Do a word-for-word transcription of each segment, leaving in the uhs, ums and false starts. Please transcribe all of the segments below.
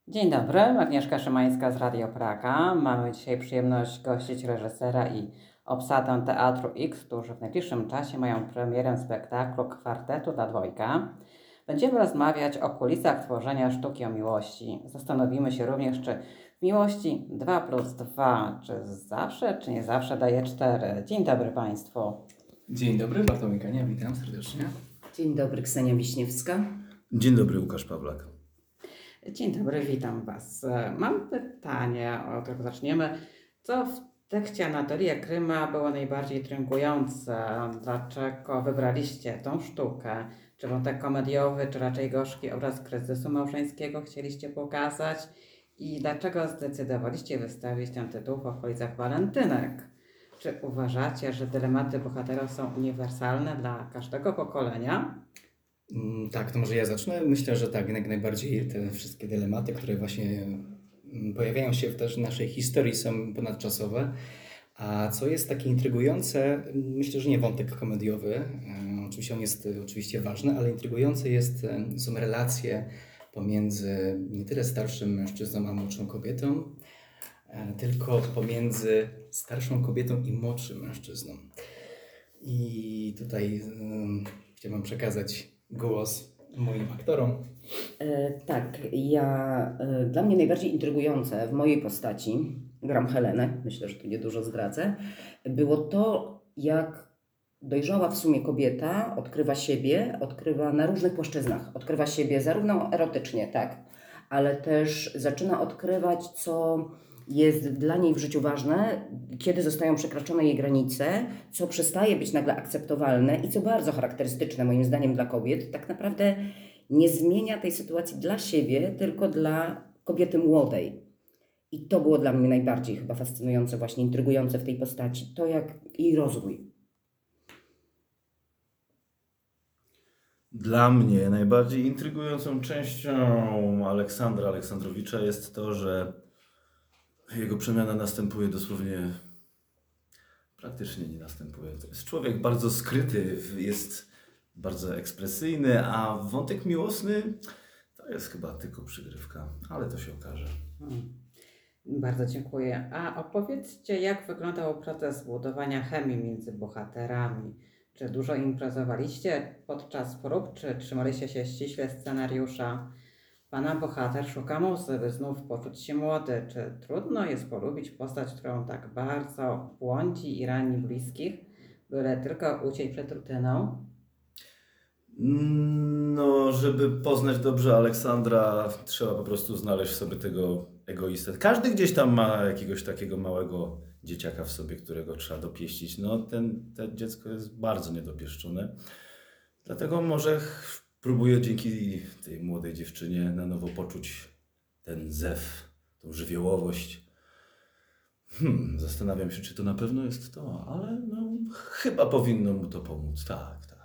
Dzień dobry, Agnieszka Szymańska z Radio Praga. Mamy dzisiaj przyjemność gościć reżysera i obsadę Teatru X, którzy w najbliższym czasie mają premierę spektaklu Kwartetu dla dwojga. Będziemy rozmawiać o kulisach tworzenia sztuki o miłości. Zastanowimy się również, czy w miłości dwa plus dwa, czy zawsze, czy nie zawsze daje cztery. Dzień dobry Państwu. Dzień dobry, Bartłomiej Kania, witam serdecznie. Dzień dobry, Ksenia Wiśniewska. Dzień dobry, Łukasz Pawlak. Dzień dobry, witam Was. Mam pytanie, od którego zaczniemy. Co w tekście Anatolia Kryma było najbardziej intrygujące? Dlaczego wybraliście tą sztukę? Czy wątek komediowy, czy raczej gorzki obraz kryzysu małżeńskiego chcieliście pokazać? I dlaczego zdecydowaliście wystawić ten tytuł w okolicach walentynek? Czy uważacie, że dylematy bohaterów są uniwersalne dla każdego pokolenia? Mm, Tak, to może ja zacznę. Myślę, że tak, jak najbardziej te wszystkie dylematy, które właśnie mm, pojawiają się w też naszej historii, są ponadczasowe. A co jest takie intrygujące, mm, myślę, że nie wątek komediowy, e, oczywiście on jest e, oczywiście ważny, ale intrygujące jest, e, są relacje pomiędzy nie tyle starszym mężczyzną a młodszą kobietą, e, tylko pomiędzy starszą kobietą i młodszym mężczyzną. I tutaj um, chciałbym przekazać głos moim aktorom. E, tak, ja, e, dla mnie najbardziej intrygujące w mojej postaci, gram Helenę, myślę, że tu niedużo zdradzę, było to, jak dojrzała w sumie kobieta odkrywa siebie, odkrywa na różnych płaszczyznach, odkrywa siebie zarówno erotycznie, tak, ale też zaczyna odkrywać, co jest dla niej w życiu ważne, kiedy zostają przekroczone jej granice, co przestaje być nagle akceptowalne i co bardzo charakterystyczne moim zdaniem dla kobiet, tak naprawdę nie zmienia tej sytuacji dla siebie, tylko dla kobiety młodej. I to było dla mnie najbardziej chyba fascynujące, właśnie intrygujące w tej postaci, to jak jej rozwój. Dla mnie najbardziej intrygującą częścią Aleksandra Aleksandrowicza jest to, że jego przemiana następuje dosłownie, praktycznie nie następuje. To jest człowiek bardzo skryty, jest bardzo ekspresyjny, a wątek miłosny to jest chyba tylko przygrywka, ale to się okaże. Hmm. Bardzo dziękuję. A opowiedzcie, jak wyglądał proces budowania chemii między bohaterami? Czy dużo improzowaliście podczas prób, czy trzymaliście się ściśle scenariusza? Pana bohater szuka muzy, by znów poczuć się młody. Czy trudno jest polubić postać, którą tak bardzo błądzi i rani bliskich, byle tylko uciec przed rutyną? No, żeby poznać dobrze Aleksandra, trzeba po prostu znaleźć w sobie tego egoistę. Każdy gdzieś tam ma jakiegoś takiego małego dzieciaka w sobie, którego trzeba dopieścić. No, ten, to dziecko jest bardzo niedopieszczone. Dlatego może ch- próbuję dzięki tej młodej dziewczynie na nowo poczuć ten zew, tą żywiołowość. Hmm, zastanawiam się, czy to na pewno jest to, ale no, chyba powinno mu to pomóc. Tak, tak.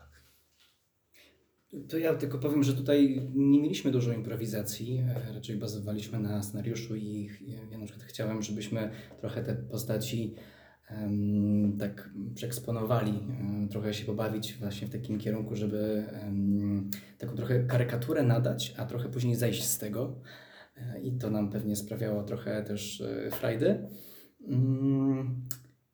To ja tylko powiem, że tutaj nie mieliśmy dużo improwizacji, e, raczej bazowaliśmy na scenariuszu i ja na przykład chciałem, żebyśmy trochę te postaci em, tak przeeksponowali, em, trochę się pobawić właśnie w takim kierunku, żeby em, taką trochę karykaturę nadać, a trochę później zejść z tego. E, I to nam pewnie sprawiało trochę też e, frajdy. Mm,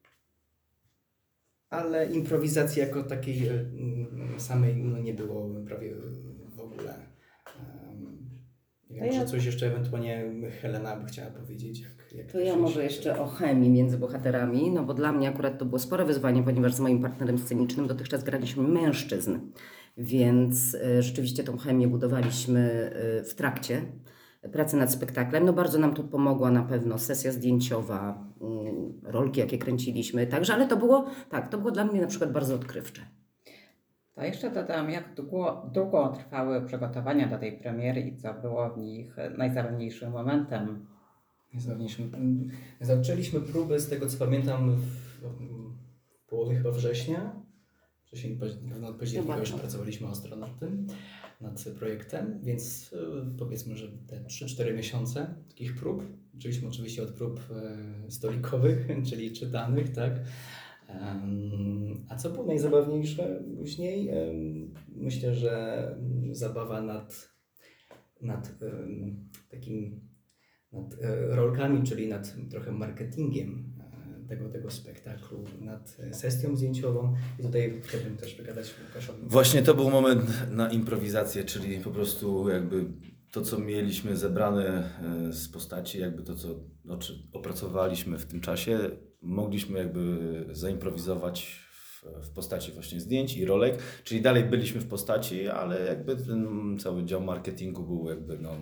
Ale improwizacji jako takiej e, mm, samej no, nie było prawie w ogóle. Em, Nie To wiem, ja- czy coś jeszcze ewentualnie Helena by chciała powiedzieć. Jak, jak To ja się- może jeszcze o chemii między bohaterami, no bo dla mnie akurat to było spore wyzwanie, ponieważ z moim partnerem scenicznym dotychczas graliśmy mężczyzn, więc e, rzeczywiście tą chemię budowaliśmy e, w trakcie pracy nad spektaklem. No bardzo nam to pomogła na pewno sesja zdjęciowa, mm, rolki jakie kręciliśmy, także, ale to było, tak, to było dla mnie na przykład bardzo odkrywcze. To jeszcze dodam, jak długo, długo trwały przygotowania do tej premiery i co było w nich najzabawniejszym momentem? Najzabawniejszym. Mm, Zaczęliśmy próby, z tego co pamiętam, w, w połowie chyba września. Wcześniej paź- od października już Zobaczmy. pracowaliśmy ostro nad tym, nad projektem, więc y, powiedzmy, że te trzy cztery miesiące takich prób. Zaczęliśmy oczywiście od prób y, stolikowych, czyli czytanych, tak. Em, A co było najzabawniejsze później? Em, Myślę, że mm, zabawa nad, nad em, takim nad e, rolkami, czyli nad trochę marketingiem e, tego, tego spektaklu, nad e, sesją zdjęciową. I tutaj chciałbym też wygadać Łukaszowi. Właśnie to był moment na improwizację, czyli po prostu jakby to, co mieliśmy zebrane e, z postaci, jakby to, co znaczy, opracowaliśmy w tym czasie, mogliśmy jakby zaimprowizować w, w postaci właśnie zdjęć i rolek, czyli dalej byliśmy w postaci, ale jakby ten cały dział marketingu był jakby no,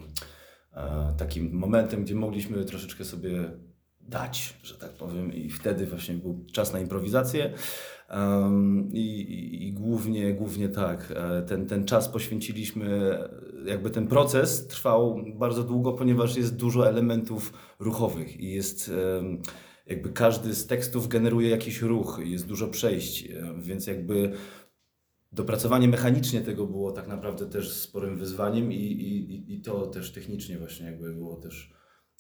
e, takim momentem, gdzie mogliśmy troszeczkę sobie dać, że tak powiem, i wtedy właśnie był czas na improwizację. Um, i, i, I głównie, głównie tak, e, ten, ten czas poświęciliśmy, jakby ten proces trwał bardzo długo, ponieważ jest dużo elementów ruchowych i jest em, jakby każdy z tekstów generuje jakiś ruch, jest dużo przejść, e, więc jakby dopracowanie mechanicznie tego było tak naprawdę też sporym wyzwaniem i, i, i to też technicznie właśnie jakby było też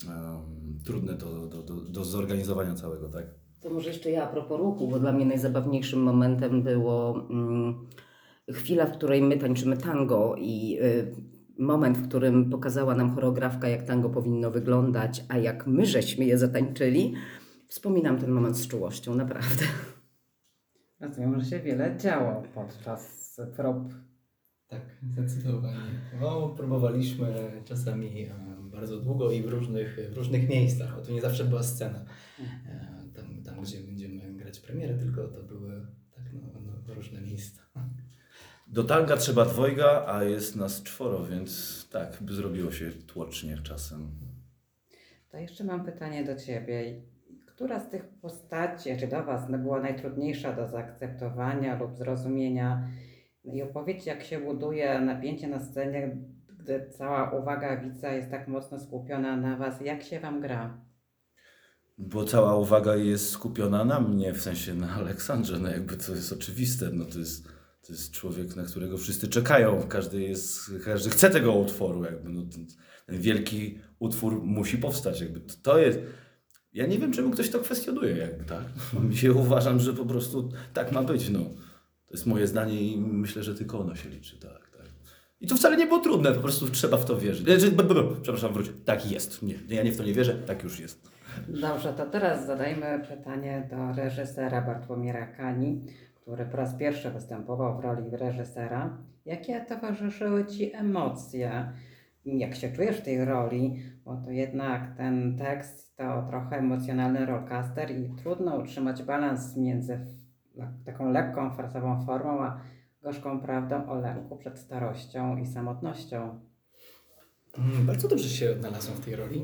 um, trudne do, do, do, do zorganizowania całego, tak? To może jeszcze ja a propos ruchu, bo dla mnie najzabawniejszym momentem było mm, chwila, w której my tańczymy tango i y, moment, w którym pokazała nam choreografka, jak tango powinno wyglądać, a jak my żeśmy je zatańczyli. Wspominam ten moment z czułością, naprawdę. Rozumiem, że się wiele działo podczas prób. Tak, zdecydowanie. No, próbowaliśmy czasami e, bardzo długo i w różnych, w różnych miejscach, bo to nie zawsze była scena. E, tam, tam, gdzie będziemy grać premierę, tylko to były tak, no, no, różne miejsca. Do tanga trzeba dwojga, a jest nas czworo, więc tak, by zrobiło się tłocznie czasem. To jeszcze mam pytanie do Ciebie. Która z tych postaci, czy do Was, była najtrudniejsza do zaakceptowania lub zrozumienia? I opowiedzcie, jak się buduje napięcie na scenie, gdy cała uwaga widza jest tak mocno skupiona na Was. Jak się Wam gra? Bo cała uwaga jest skupiona na mnie, w sensie na Aleksandrze, no jakby to jest oczywiste, no to jest, to jest człowiek, na którego wszyscy czekają, każdy jest, każdy chce tego utworu, jakby no ten, ten wielki utwór musi powstać, jakby to, to jest, ja nie wiem, czemu ktoś to kwestionuje, jakby tak, ja uważam, że po prostu tak ma być, no, to jest moje zdanie i myślę, że tylko ono się liczy, tak, tak. I to wcale nie było trudne, po prostu trzeba w to wierzyć, przepraszam, wróć, tak jest, nie, ja nie w to nie wierzę, tak już jest. Dobrze, to teraz zadajmy pytanie do reżysera Bartłomieja Kani, który po raz pierwszy występował w roli reżysera. Jakie towarzyszyły Ci emocje? Jak się czujesz w tej roli? Bo to jednak ten tekst to trochę emocjonalny rollercoaster i trudno utrzymać balans między taką lekką, forsową formą, a gorzką prawdą o lęku przed starością i samotnością. Mm, Bardzo dobrze się odnalazłem w tej roli.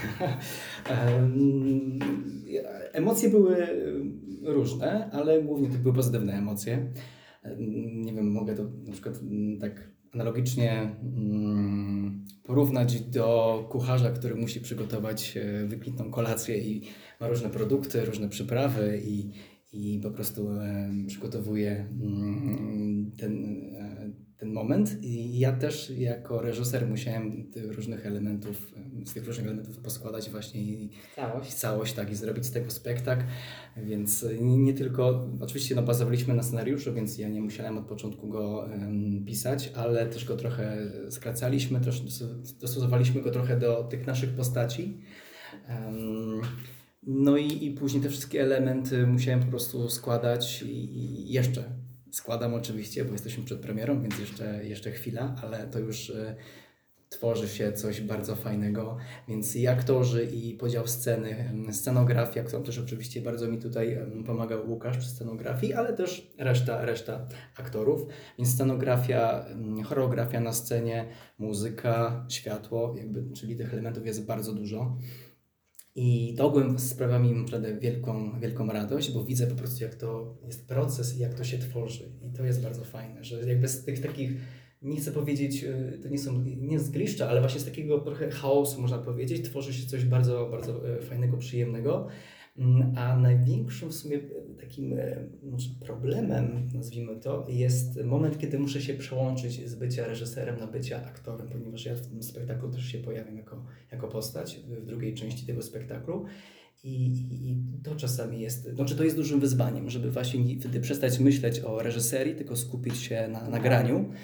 Em, Emocje były różne, ale głównie to były pozytywne emocje. Em, Nie wiem, mogę to na przykład mm, tak analogicznie mm, porównać do kucharza, który musi przygotować e, wykwintną kolację i ma różne produkty, różne przyprawy i, i po prostu e, przygotowuje mm, ten, e, ten moment. I ja też jako reżyser musiałem tych różnych elementów, z tych różnych elementów poskładać właśnie i Całość. całość, tak, i zrobić z tego spektakl, więc nie, nie tylko, oczywiście no, bazowaliśmy na scenariuszu, więc ja nie musiałem od początku go um, pisać, ale też go trochę skracaliśmy, też dostosowaliśmy go trochę do tych naszych postaci. Um, no i, i później te wszystkie elementy musiałem po prostu składać i, i jeszcze składam oczywiście, bo jesteśmy przed premierą, więc jeszcze, jeszcze chwila, ale to już y, tworzy się coś bardzo fajnego, więc i aktorzy, i podział sceny, scenografia, którą też oczywiście bardzo mi tutaj pomagał Łukasz przy scenografii, ale też reszta, reszta aktorów, więc scenografia, choreografia na scenie, muzyka, światło, jakby, czyli tych elementów jest bardzo dużo. I to ogółem sprawia mi naprawdę wielką, wielką radość, bo widzę po prostu, jak to jest proces i jak to się tworzy. I to jest bardzo fajne, że jakby z tych takich, nie chcę powiedzieć, to nie są, nie z gliszcza, ale właśnie z takiego trochę chaosu, można powiedzieć, tworzy się coś bardzo, bardzo fajnego, przyjemnego. A największym w sumie takim może problemem, nazwijmy to, jest moment, kiedy muszę się przełączyć z bycia reżyserem na bycia aktorem, ponieważ ja w tym spektaklu też się pojawiam jako, jako postać w drugiej części tego spektaklu. I, i, I to czasami jest, znaczy to jest dużym wyzwaniem, żeby właśnie wtedy przestać myśleć o reżyserii, tylko skupić się na nagraniu.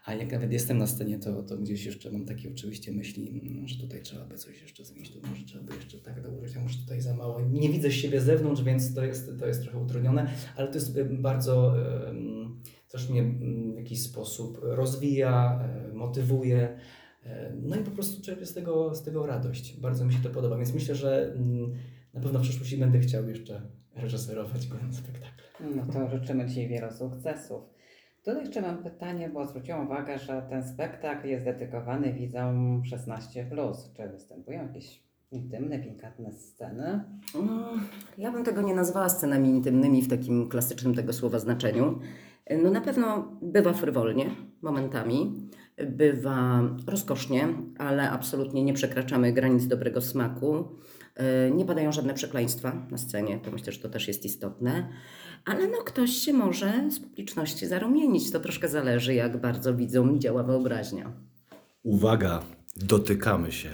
A jak nawet jestem na scenie, to, to gdzieś jeszcze mam takie oczywiście myśli, mm, że tutaj trzeba by coś jeszcze zmienić, tu może trzeba by jeszcze tak dołożyć, a może tutaj za mało. Nie widzę siebie z zewnątrz, więc to jest, to jest trochę utrudnione, ale to jest y, bardzo, um, też mnie mm, w jakiś sposób rozwija, y, motywuje. y, No i po prostu czerpię z tego, z tego radość. Bardzo mi się to podoba, więc myślę, że mm, na pewno w przyszłości będę chciał jeszcze reżyserować kolejny spektakl. No to życzymy Ci wielu sukcesów. Tutaj jeszcze mam pytanie, bo zwróciłam uwagę, że ten spektakl jest dedykowany widzom szesnaście plus. Czy występują jakieś intymne, pikantne sceny? Mm, Ja bym tego nie nazwała scenami intymnymi w takim klasycznym tego słowa znaczeniu. No na pewno bywa frywolnie momentami, bywa rozkosznie, ale absolutnie nie przekraczamy granic dobrego smaku. Yy, Nie padają żadne przekleństwa na scenie, to myślę, że to też jest istotne. Ale no ktoś się może z publiczności zarumienić, to troszkę zależy, jak bardzo widzom działa wyobraźnia. Uwaga, dotykamy się.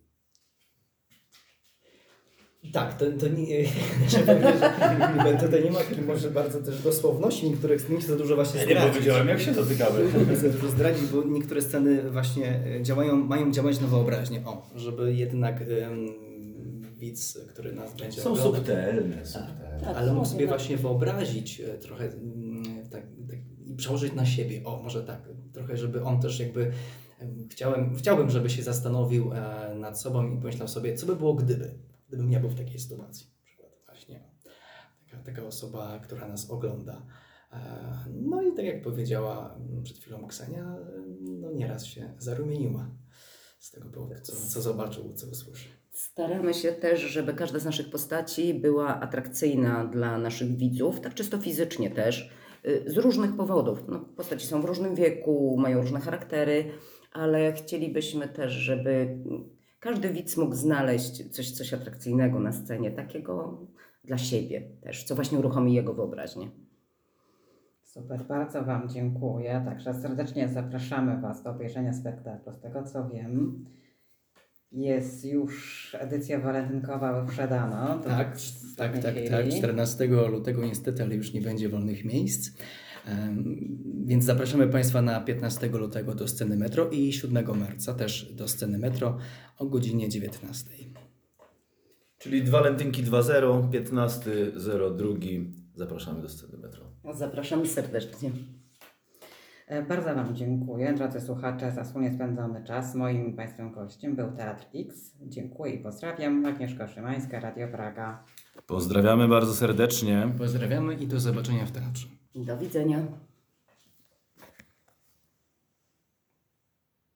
Tak, to, to nie, trzeba powiedzieć, że tutaj nie ma takiej może bardzo też dosłowności, niektórych nie chcę za dużo właśnie zdradzić. jak się dotykamy. Nie chcę dużo zdradzić, bo niektóre sceny właśnie działają, mają działać na wyobraźnię, o, żeby jednak ym, widz, który nas będzie Są oglądał, subtelne, subtelne. Tak, ale są mógł sobie jednak- właśnie wyobrazić e, trochę mm, tak, tak, i przełożyć na siebie, o, może tak, trochę, żeby on też jakby em, chciałem, chciałbym, żeby się zastanowił e, nad sobą i pomyślał sobie, co by było gdyby, gdybym ja był w takiej sytuacji, na przykład właśnie taka, taka osoba, która nas ogląda. E, No i tak jak powiedziała mm, przed chwilą Ksenia, e, no nieraz się zarumieniła z tego powodu, co, co zobaczył, co usłyszy. Staramy się też, żeby każda z naszych postaci była atrakcyjna dla naszych widzów, tak czysto fizycznie też, y, z różnych powodów. No, postaci są w różnym wieku, mają różne charaktery, ale chcielibyśmy też, żeby każdy widz mógł znaleźć coś, coś atrakcyjnego na scenie, takiego dla siebie też, co właśnie uruchomi jego wyobraźnię. Super, bardzo Wam dziękuję. Także serdecznie zapraszamy Was do obejrzenia spektaklu. Z tego co wiem, jest już edycja walentynkowa wyprzedana. To Tak, w tak, tak, chwili. tak. czternastego lutego niestety, ale już nie będzie wolnych miejsc. Em, Więc zapraszamy Państwa na piętnastego lutego do sceny Metro i siódmego marca też do sceny Metro o godzinie dziewiętnastej. Czyli dwa walentynki dwa zero, piętnastego zero drugi. Zapraszamy do sceny Metro. Zapraszamy serdecznie. E, Bardzo Wam dziękuję, drodzy słuchacze, za wspólnie spędzony czas. Moim Państwem gościem był Teatr X. Dziękuję i pozdrawiam. Agnieszka Szymańska, Radio Praga. Pozdrawiamy bardzo serdecznie. Pozdrawiamy i do zobaczenia w teatrze. Do widzenia.